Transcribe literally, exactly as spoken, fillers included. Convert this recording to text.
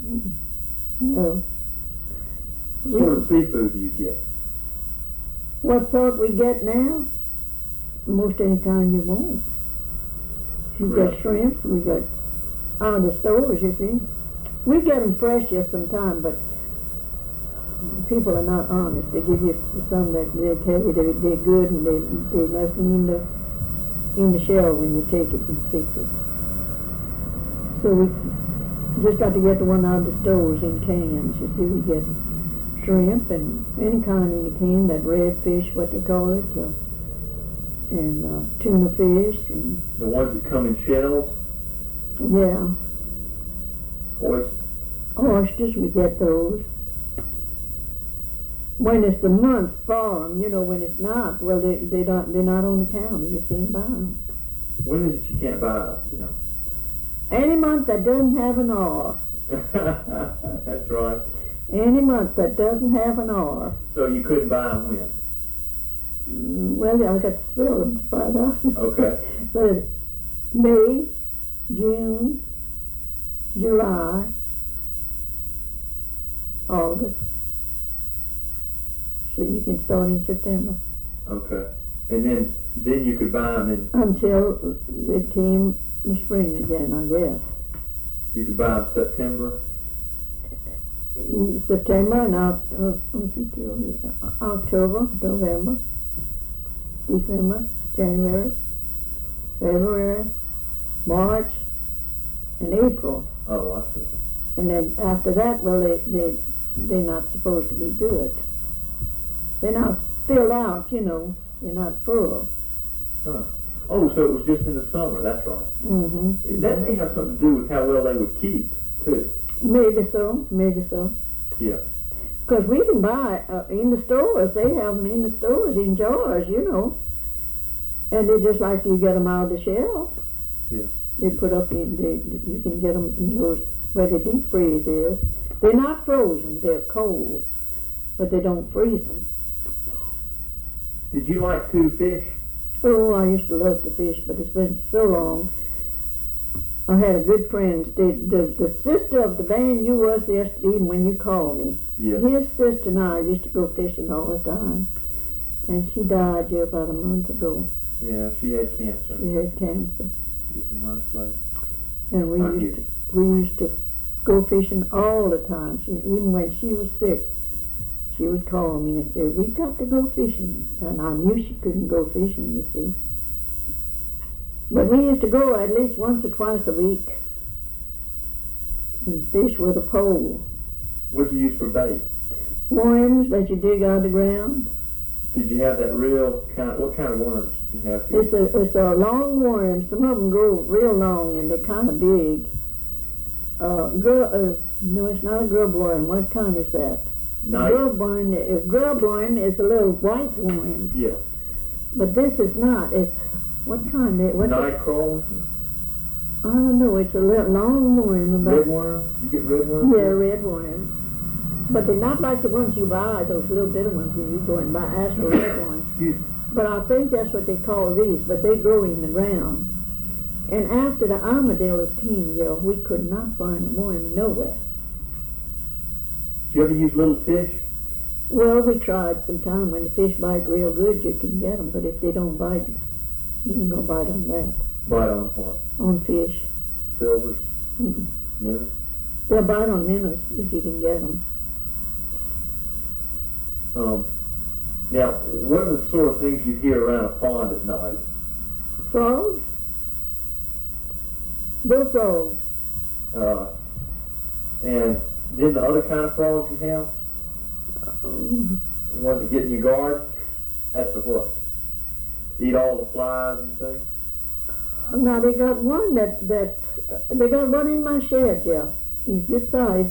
No. What sort of seafood do you get? What sort we get now? Most any kind you want. We got shrimps, we got out of the stores, you see. We get them fresh just sometime, but people are not honest. They give you some that they tell you they're, they're good and they, they're nothing in the, in the shell when you take it and fix it. So we just got to get the one out of the stores in cans. You see, we get shrimp and any kind in a can, that red fish, what they call it, uh, and uh, tuna fish. And the ones that come in shells? Yeah. Oysters? Oysters, we get those. When it's the months for them, you know, when it's not, well, they, they don't, they're not on the counter. You can't buy them. When is it you can't buy them, you know? Any month that doesn't have an R. That's right. Any month that doesn't have an R. So you couldn't buy them when? Mm, well, I got to spell them to find out. Okay. But May, June, July, August. So you can start in September. Okay. And then then you could buy them in... Until it came the spring again, I guess. You could buy them September? September and out, uh, what's it till? October, November, December, January, February, March, and April. Oh, I see. And then after that, well, they, they, they're not supposed to be good. They're not filled out, you know. They're not full. Huh. Oh, so it was just in the summer, that's right. Mm-hmm. That may have something to do with how well they would keep, too. Maybe so, maybe so. Yeah. Because we can buy uh, in the stores, they have them in the stores in jars, you know. And they're just like you get them out of the shell. Yeah. They put up in, they, you can get them in those, where the deep freeze is. They're not frozen, they're cold, but they don't freeze them. Did you like to fish? Oh, I used to love to fish, but it's been so long. I had a good friend, the, the, the sister of the band you was yesterday evening when you called me. Yeah. His sister and I used to go fishing all the time. And she died yeah, about a month ago. Yeah, she had cancer. She had cancer. She's a nice lady. And we I used hear. to, we used to go fishing all the time. She, even when she was sick, she would call me and say, we got to go fishing. And I knew she couldn't go fishing, you see. But we used to go at least once or twice a week and fish with a pole. What'd you use for bait? Worms that you dig out of the ground. Did you have that real kind of, what kind of worms did you have? It's a, it's a long worm. Some of them go real long and they're kind of big. Uh, grub, uh, no, it's not a grub worm. What kind is that? Night? Grub worm, a grub worm is a little white worm. Yeah. But this is not. It's, what kind? Of, what Night crawler? I don't know. It's a little long worm. About, Red worm? You get red worms? Yeah, red worm. But they're not like the ones you buy, those little bitty ones that you go and buy, ask for red ones. Excuse me. But I think that's what they call these, but they grow in the ground. And after the armadillos came, yo, we could not find a worm nowhere. Did you ever use little fish? Well, we tried sometime. When the fish bite real good, you can get them. But if they don't bite, you ain't gonna bite on that. Bite on what? On fish. Silvers? Mm-mm. Minnows? They'll bite on minnows if you can get them. Um, now, what are the sort of things you hear around a pond at night? Frogs? Bullfrogs. Uh, and then the other kind of frogs you have? Um, The ones that get in your garden? That's the what? Eat all the flies and things? now they got one that, that, they got one in my shed, yeah. He's good size.